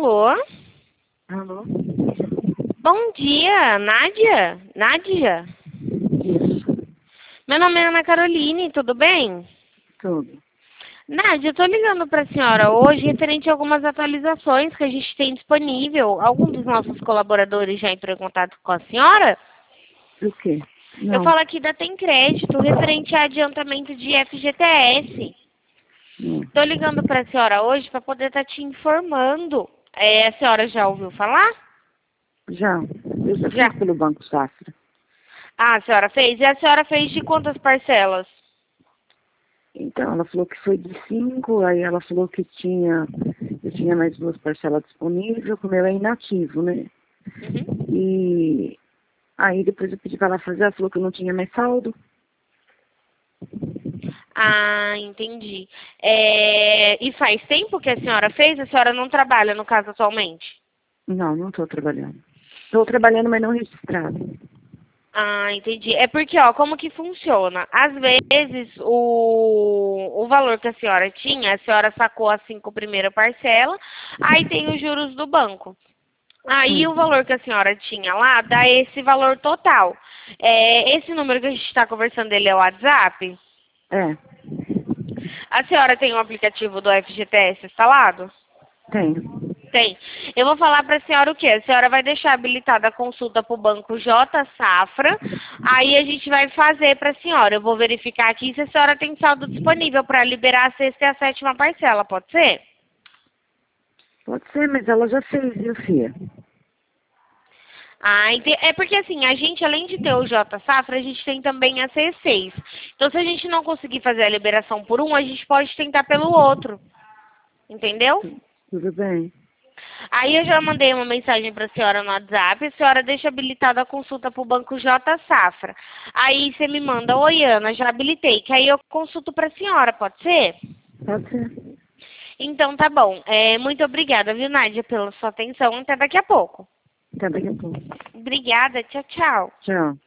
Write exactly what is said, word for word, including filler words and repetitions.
Alô? Alô? Bom dia, Nádia? Nádia? Isso, Meu nome é Ana Caroline, tudo bem? tudo. Nádia, eu tô ligando pra senhora hoje referente a algumas atualizações que a gente tem disponível. Algum dos nossos colaboradores já entrou em contato com a senhora? O quê? Eu Não. falo aqui da Tem Crédito, referente a adiantamento de F G T S. Hum. Tô ligando pra senhora hoje para poder estar te informando. É, a senhora já ouviu falar? Já. Eu já Já. fiz pelo Banco Safra. Ah, a senhora fez? E a senhora fez de quantas parcelas? Então, ela falou que foi de cinco, aí ela falou que tinha, eu tinha mais duas parcelas disponíveis, o meu é inativo, né? Uhum. E aí depois eu pedi para ela fazer, ela falou que eu não tinha mais saldo. Ah, entendi. É, e faz tempo que a senhora fez? A senhora não trabalha, no caso, atualmente? Não, não estou trabalhando. Estou trabalhando, mas não registrado. Ah, entendi. É porque, ó, como que funciona? Às vezes, o, o valor que a senhora tinha, a senhora sacou as cinco primeiras parcelas, aí tem os juros do banco. Aí Hum. o valor que a senhora tinha lá dá esse valor total. É, esse número que a gente está conversando, ele é o WhatsApp? É, A senhora tem o aplicativo do F G T S instalado? tenho. Tem. Eu vou falar para a senhora o quê? A senhora vai deixar habilitada a consulta para o banco J Safra. Aí a gente vai fazer para a senhora. Eu vou verificar aqui se a senhora tem saldo disponível para liberar a sexta e a sétima parcela. Pode ser? Pode ser, mas ela já fez, viu, filha? Ah, ente- é porque assim, a gente, além de ter o J Safra, a gente tem também a C seis. Então, se a gente não conseguir fazer a liberação por um, a gente pode tentar pelo outro. Entendeu? Tudo bem. Aí eu já mandei uma mensagem para a senhora no WhatsApp, a senhora deixa habilitada a consulta para o banco J Safra. Aí você me manda, oi Ana, já habilitei, que aí eu consulto para a senhora, pode ser? Pode ser. Então tá bom. É, muito obrigada, viu, Nádia, pela sua atenção. Até daqui a pouco. Até daqui a pouco. Obrigada, tchau, tchau. Tchau.